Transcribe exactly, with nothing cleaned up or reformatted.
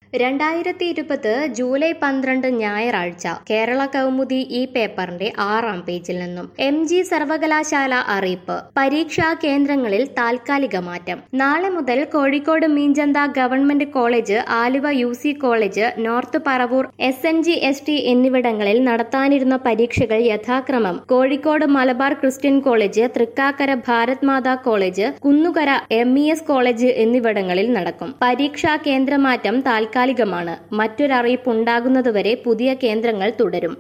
രണ്ടായിരത്തി ഇരുപത് ജൂലൈ പന്ത്രണ്ട് ഞായറാഴ്ച കേരള കൗമുദി ഈ പേപ്പറിന്റെ ആറാം പേജിൽ നിന്നും എം ജി സർവകലാശാല അറിയിപ്പ് പരീക്ഷാ കേന്ദ്രങ്ങളിൽ താൽക്കാലിക മാറ്റം. നാളെ മുതൽ Kozhikode Meenchanta government college, Aluva U C college, north Paravur S N G S T എന്നിവിടങ്ങളിൽ നടത്താനിരുന്ന പരീക്ഷകൾ യഥാക്രമം Kozhikode Malabar Christian college, Thrikkakara Bharat Mata college, Kunnukara M E S college എന്നിവിടങ്ങളിൽ നടക്കും. പരീക്ഷാ കേന്ദ്രമാറ്റം താൽക്കാലിക ാണ്. മറ്റൊരറിയിപ്പ് ഉണ്ടാകുന്നതുവരെ പുതിയ കേന്ദ്രങ്ങൾ തുടരും.